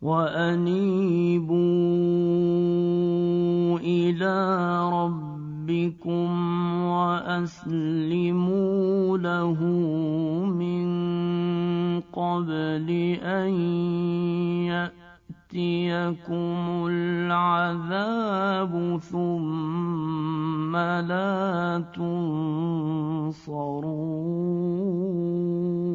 وأنيبوا إلى ربكم وأسلموا له من قبل أن يأتيكم العذاب ثم لا تنصرون.